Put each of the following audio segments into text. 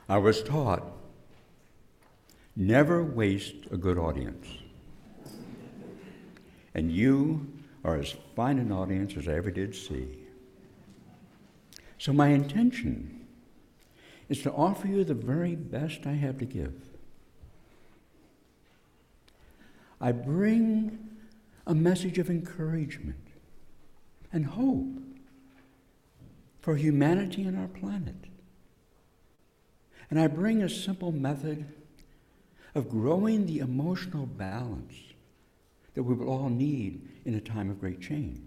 I was taught, never waste a good audience. And you are as fine an audience as I ever did see. So my intention is to offer you the very best I have to give. I bring a message of encouragement and hope for humanity and our planet. And I bring a simple method of growing the emotional balance that we will all need in a time of great change.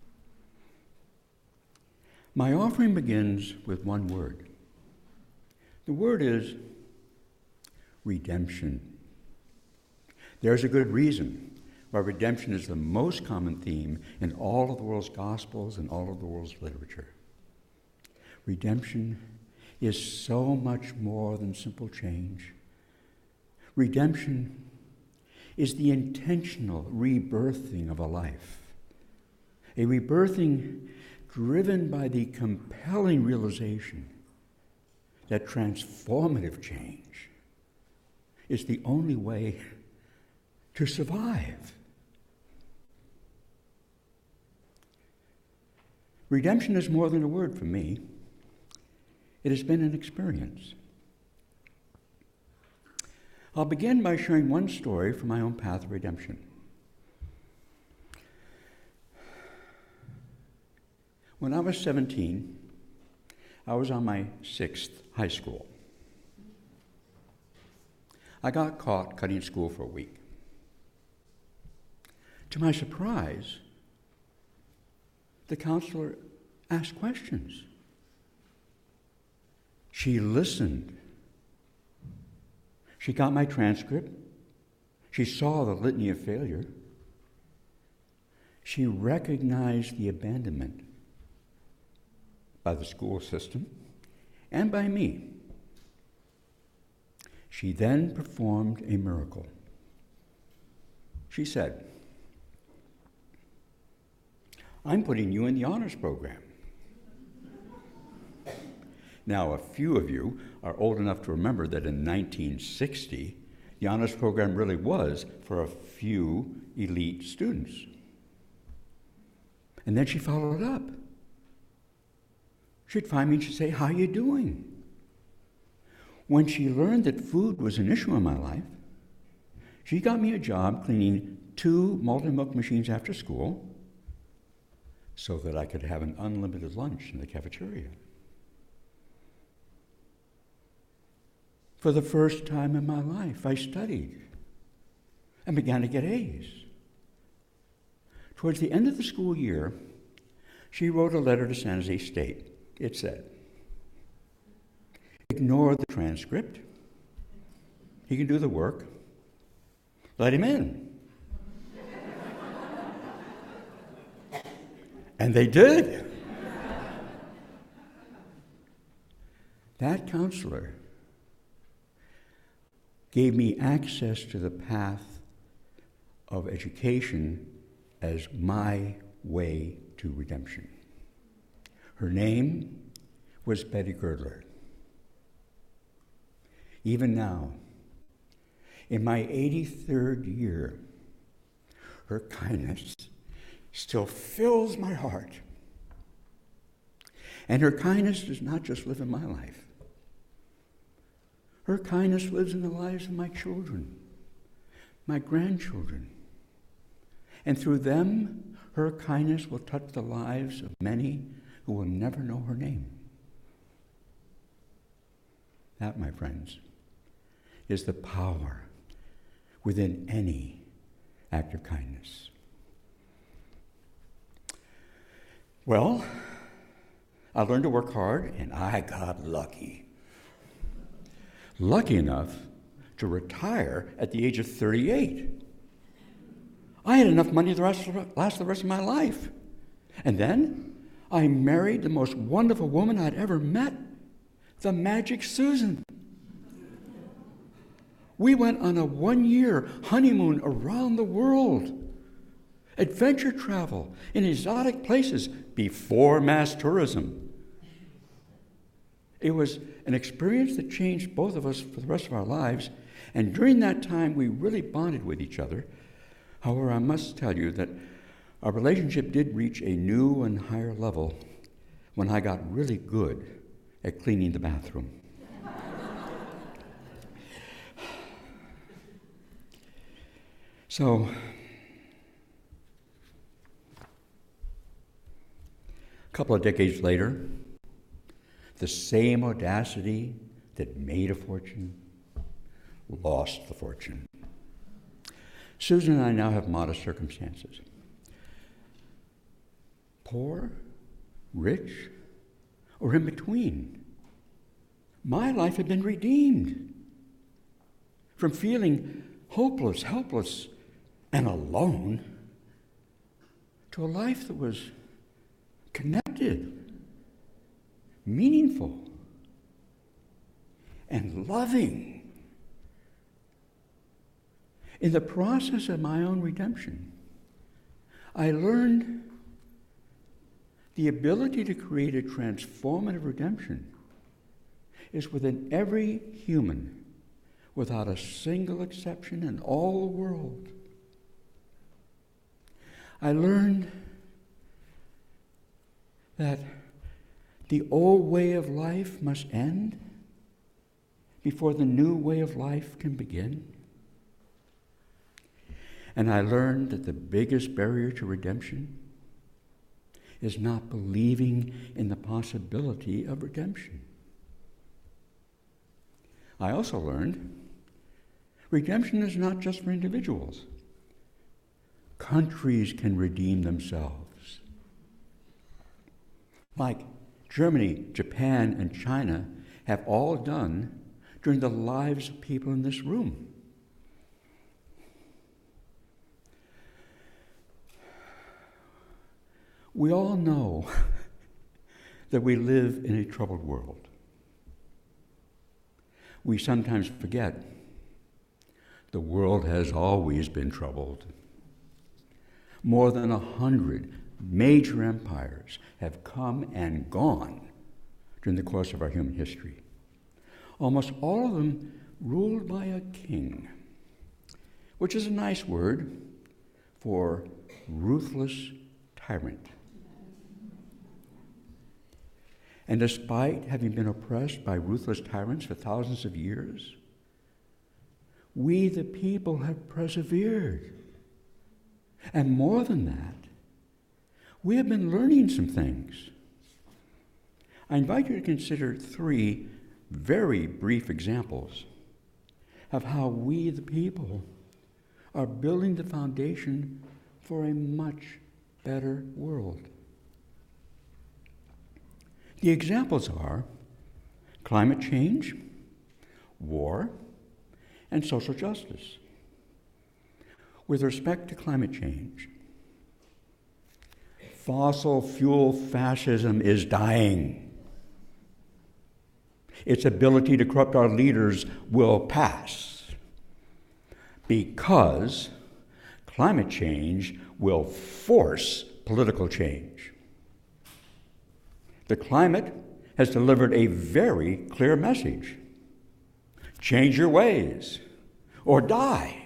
My offering begins with one word. The word is redemption. There's a good reason why redemption is the most common theme in all of the world's gospels and all of the world's literature. Redemption is so much more than simple change. Redemption is the intentional rebirthing of a life, a rebirthing driven by the compelling realization that transformative change is the only way to survive. Redemption is more than a word for me. It has been an experience. I'll begin by sharing one story from my own path of redemption. When I was 17, I was on my 6th high school. I got caught cutting school for a week. To my surprise, the counselor asked questions. She listened. She got my transcript. She saw the litany of failure. She recognized the abandonment by the school system and by me. She then performed a miracle. She said, "I'm putting you in the honors program." Now, a few of you are old enough to remember that in 1960, the honors program really was for a few elite students. And then she followed up. She'd find me and she'd say, "How you doing?" When she learned that food was an issue in my life, she got me a job cleaning 2 multi-milk machines after school so that I could have an unlimited lunch in the cafeteria. For the first time in my life, I studied and began to get A's. Towards the end of the school year, she wrote a letter to San Jose State. It said, "Ignore the transcript. He can do the work. Let him in." And they did. That counselor gave me access to the path of education as my way to redemption. Her name was Betty Girdler. Even now, in my 83rd year, her kindness still fills my heart. And her kindness does not just live in my life. Her kindness lives in the lives of my children, my grandchildren. And through them, her kindness will touch the lives of many who will never know her name. That, my friends, is the power within any act of kindness. Well, I learned to work hard, and I got lucky. Lucky enough to retire at the age of 38. I had enough money to last the rest of my life. And then I married the most wonderful woman I'd ever met, the Magic Susan. We went on a 1-year honeymoon around the world. Adventure travel in exotic places before mass tourism. It was an experience that changed both of us for the rest of our lives, and during that time we really bonded with each other. However, I must tell you that our relationship did reach a new and higher level when I got really good at cleaning the bathroom. So, a couple of decades later, the same audacity that made a fortune lost the fortune. Susan and I now have modest circumstances. Poor, rich, or in between. My life had been redeemed from feeling hopeless, helpless, and alone to a life that was connected, meaningful, and loving. In the process of my own redemption, I learned the ability to create a transformative redemption is within every human, without a single exception in all the world. I learned that the old way of life must end before the new way of life can begin. And I learned that the biggest barrier to redemption is not believing in the possibility of redemption. I also learned redemption is not just for individuals. Countries can redeem themselves. Like Germany, Japan, and China have all done during the lives of people in this room. We all know that we live in a troubled world. We sometimes forget the world has always been troubled. More than 100 major empires have come and gone during the course of our human history. Almost all of them ruled by a king, which is a nice word for ruthless tyrant. And despite having been oppressed by ruthless tyrants for thousands of years, we the people have persevered. And more than that, we have been learning some things. I invite you to consider 3 very brief examples of how we the people are building the foundation for a much better world. The examples are climate change, war, and social justice. With respect to climate change, fossil fuel fascism is dying. Its ability to corrupt our leaders will pass because climate change will force political change. The climate has delivered a very clear message. Change your ways or die.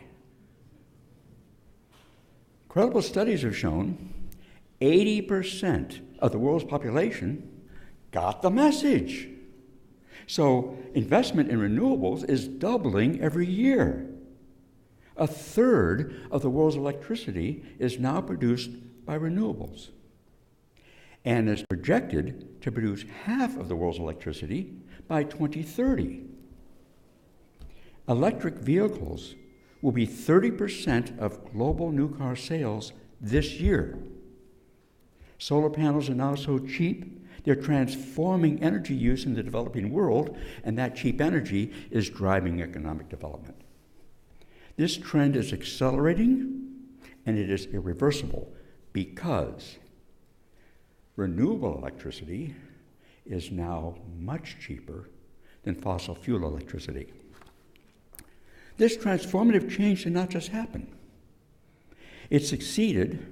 Credible studies have shown 80% of the world's population got the message. So investment in renewables is doubling every year. 1/3 of the world's electricity is now produced by renewables, and is projected to produce half of the world's electricity by 2030. Electric vehicles will be 30% of global new car sales this year. Solar panels are now so cheap, they're transforming energy use in the developing world, and that cheap energy is driving economic development. This trend is accelerating, and it is irreversible because renewable electricity is now much cheaper than fossil fuel electricity. This transformative change did not just happen. It is succeeding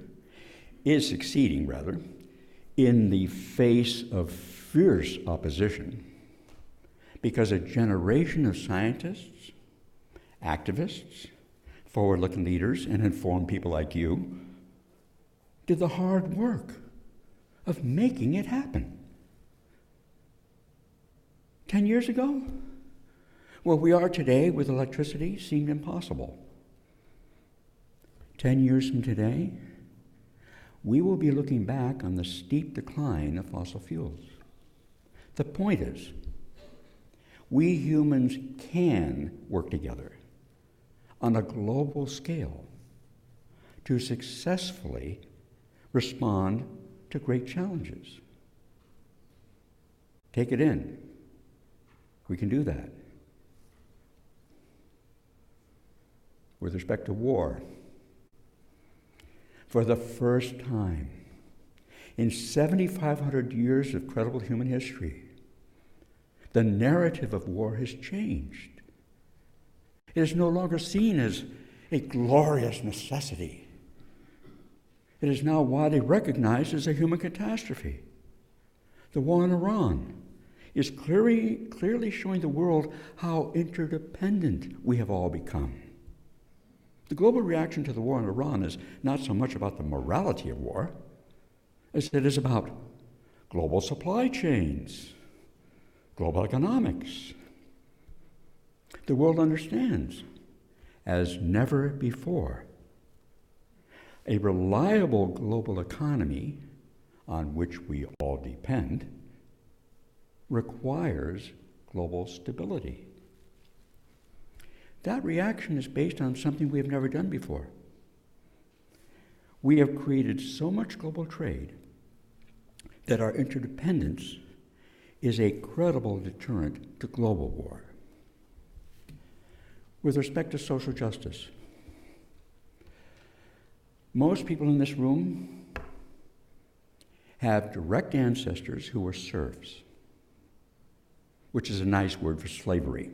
in the face of fierce opposition because a generation of scientists, activists, forward-looking leaders, and informed people like you did the hard work of making it happen. 10 years ago, where we are today with electricity seemed impossible. 10 years from today, we will be looking back on the steep decline of fossil fuels. The point is, we humans can work together on a global scale to successfully respond to great challenges. Take it in. We can do that. With respect to war, for the first time in 7,500 years of credible human history, the narrative of war has changed. It is no longer seen as a glorious necessity. It is now widely recognized as a human catastrophe. The war in Iran is clearly showing the world how interdependent we have all become. The global reaction to the war in Iran is not so much about the morality of war as it is about global supply chains, global economics. The world understands, as never before, a reliable global economy on which we all depend requires global stability. That reaction is based on something we have never done before. We have created so much global trade that our interdependence is a credible deterrent to global war. With respect to social justice, most people in this room have direct ancestors who were serfs, which is a nice word for slavery.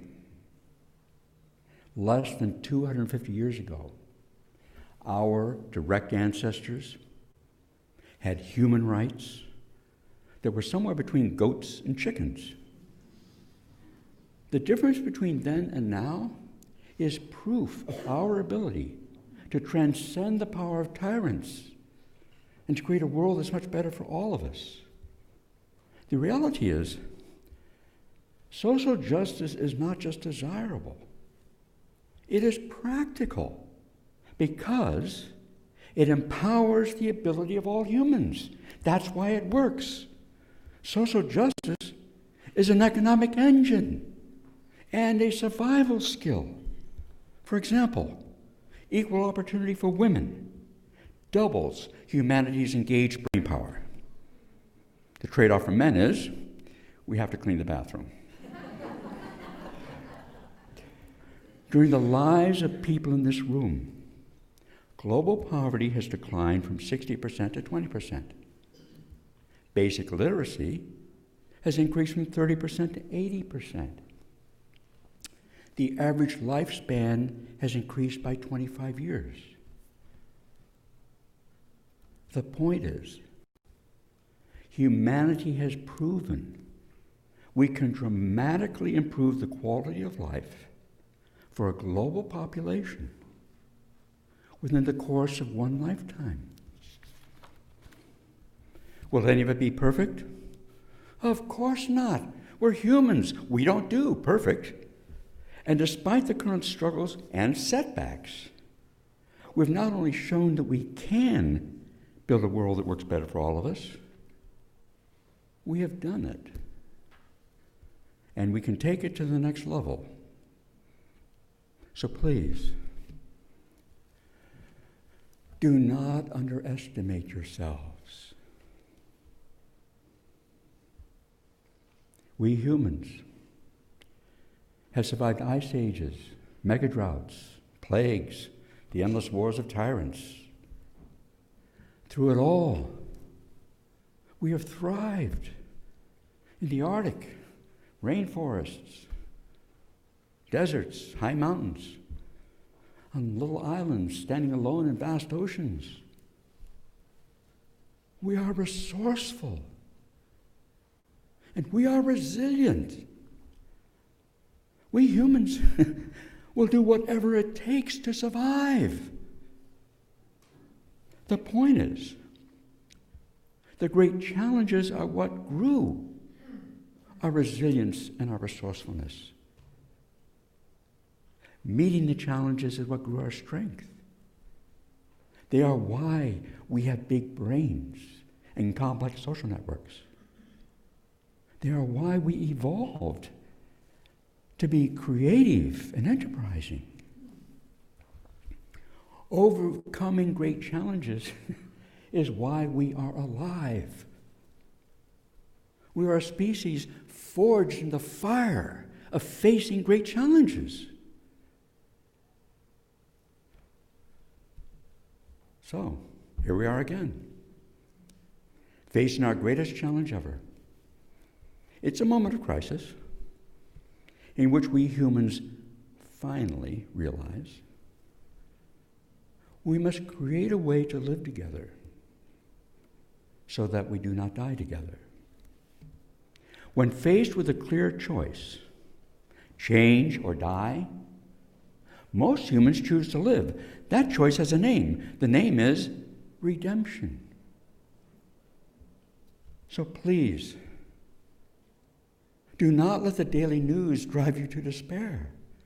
Less than 250 years ago, our direct ancestors had human rights that were somewhere between goats and chickens. The difference between then and now is proof of our ability to transcend the power of tyrants and to create a world that's much better for all of us. The reality is, social justice is not just desirable. It is practical because it empowers the ability of all humans. That's why it works. Social justice is an economic engine and a survival skill. For example, equal opportunity for women doubles humanity's engaged brain power. The trade-off for men is we have to clean the bathroom. During the lives of people in this room, global poverty has declined from 60% to 20%. Basic literacy has increased from 30% to 80%. The average lifespan has increased by 25 years. The point is, humanity has proven we can dramatically improve the quality of life for a global population within the course of one lifetime. Will any of it be perfect? Of course not. We're humans. We don't do perfect. And despite the current struggles and setbacks, we've not only shown that we can build a world that works better for all of us, we have done it. And we can take it to the next level. So please, do not underestimate yourselves. We humans have survived ice ages, mega droughts, plagues, the endless wars of tyrants. Through it all, we have thrived in the Arctic, rainforests, deserts, high mountains, on little islands standing alone in vast oceans. We are resourceful, and we are resilient. We humans will do whatever it takes to survive. The point is, the great challenges are what grew our resilience and our resourcefulness. Meeting the challenges is what grew our strength. They are why we have big brains and complex social networks. They are why we evolved to be creative and enterprising. Overcoming great challenges is why we are alive. We are a species forged in the fire of facing great challenges. So, here we are again, facing our greatest challenge ever. It's a moment of crisis in which we humans finally realize we must create a way to live together so that we do not die together. When faced with a clear choice, change or die, most humans choose to live. That choice has a name. The name is redemption. So please, do not let the daily news drive you to despair.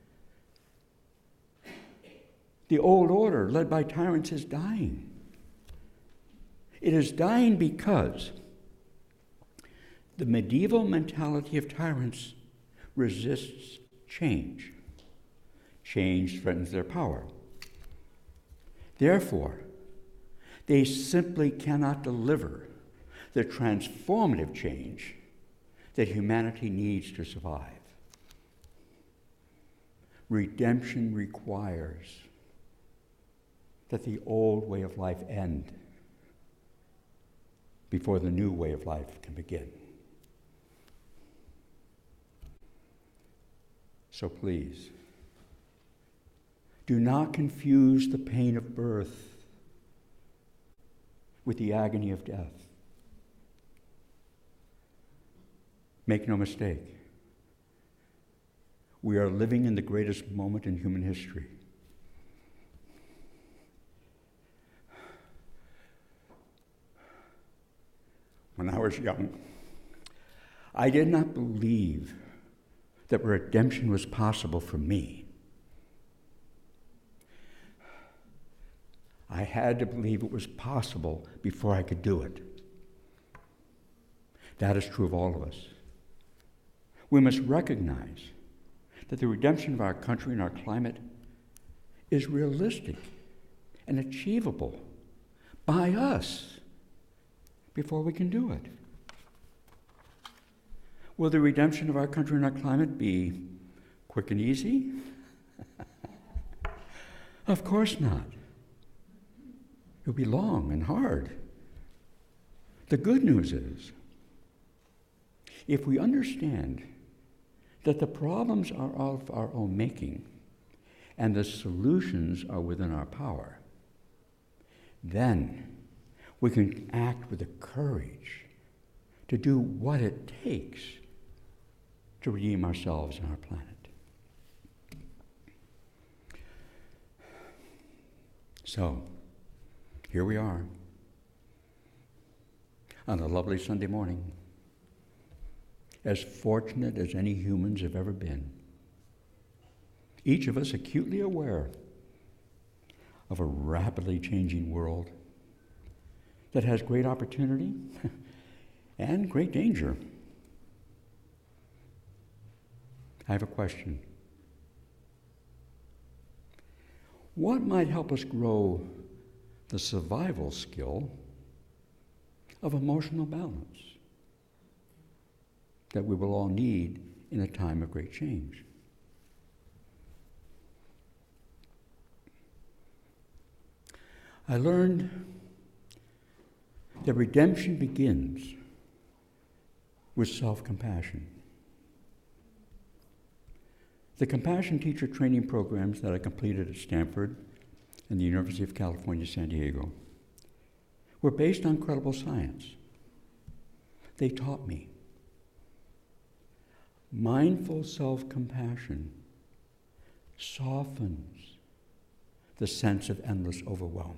The old order, led by tyrants, is dying. It is dying because the medieval mentality of tyrants resists change. Change threatens their power. Therefore, they simply cannot deliver the transformative change that humanity needs to survive. Redemption requires that the old way of life end before the new way of life can begin. So please, do not confuse the pain of birth with the agony of death. Make no mistake, we are living in the greatest moment in human history. When I was young, I did not believe that redemption was possible for me. I had to believe it was possible before I could do it. That is true of all of us. We must recognize that the redemption of our country and our climate is realistic and achievable by us before we can do it. Will the redemption of our country and our climate be quick and easy? Of course not. It will be long and hard. The good news is, if we understand that the problems are of our own making and the solutions are within our power, then we can act with the courage to do what it takes to redeem ourselves and our planet. So, here we are on a lovely Sunday morning, as fortunate as any humans have ever been. Each of us acutely aware of a rapidly changing world that has great opportunity and great danger. I have a question. What might help us grow the survival skill of emotional balance that we will all need in a time of great change? I learned that redemption begins with self-compassion. The compassion teacher training programs that I completed at Stanford and the University of California, San Diego, were based on credible science. They taught me Mindful self-compassion softens the sense of endless overwhelm.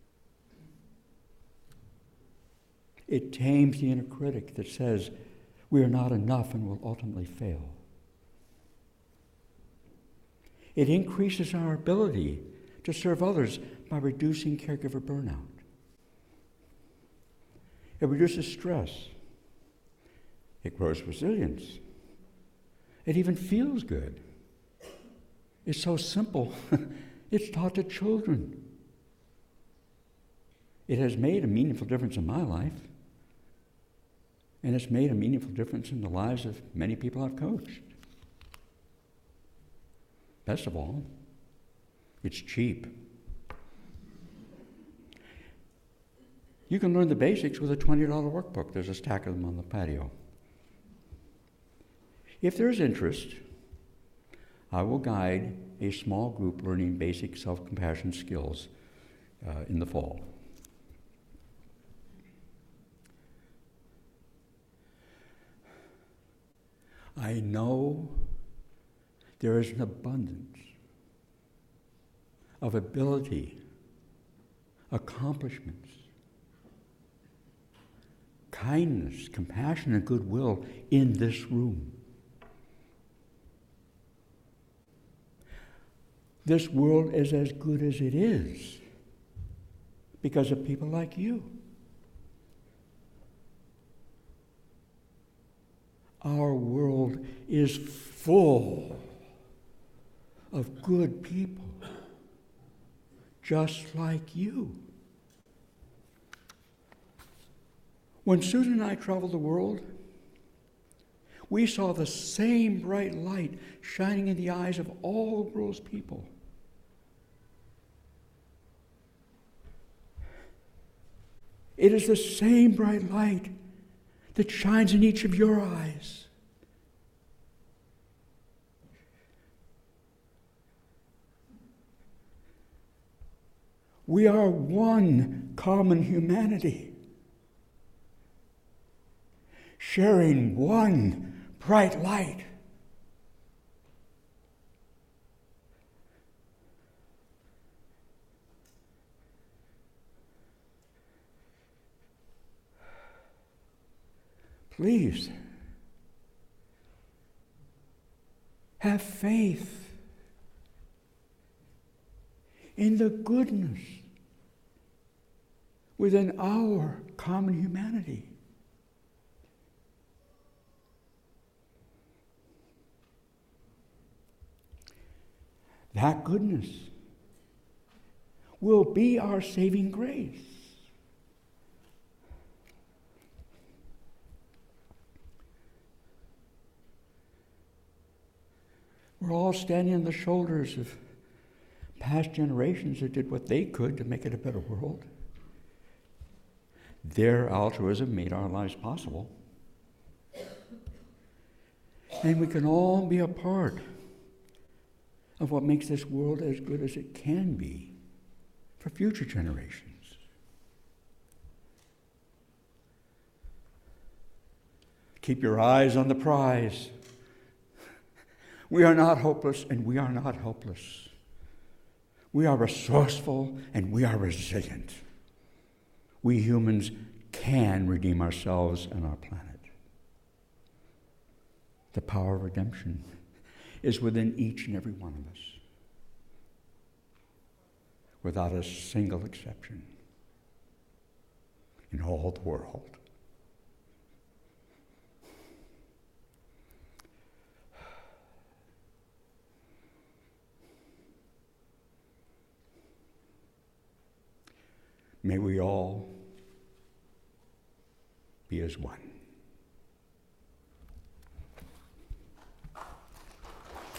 It tames the inner critic that says we are not enough and will ultimately fail. It increases our ability to serve others by reducing caregiver burnout. It reduces stress. It grows resilience. It even feels good. It's so simple. It's taught to children. It has made a meaningful difference in my life. And it's made a meaningful difference in the lives of many people I've coached. Best of all, it's cheap. You can learn the basics with a $20 workbook. There's a stack of them on the patio. If there's interest, I will guide a small group learning basic self-compassion skills in the fall. I know there is an abundance of ability, accomplishments, kindness, compassion, and goodwill in this room. This world is as good as it is because of people like you. Our world is full of good people, just like you. When Susan and I traveled the world, we saw the same bright light shining in the eyes of all the world's people. It is the same bright light that shines in each of your eyes. We are one common humanity, sharing one bright light. Please, have faith in the goodness within our common humanity. That goodness will be our saving grace. We're all standing on the shoulders of past generations that did what they could to make it a better world. Their altruism made our lives possible. And we can all be a part of what makes this world as good as it can be for future generations. Keep your eyes on the prize. We are not hopeless and we are not helpless. We are resourceful and we are resilient. We humans can redeem ourselves and our planet. The power of redemption is within each and every one of us, without a single exception in all the world. May we all be as one.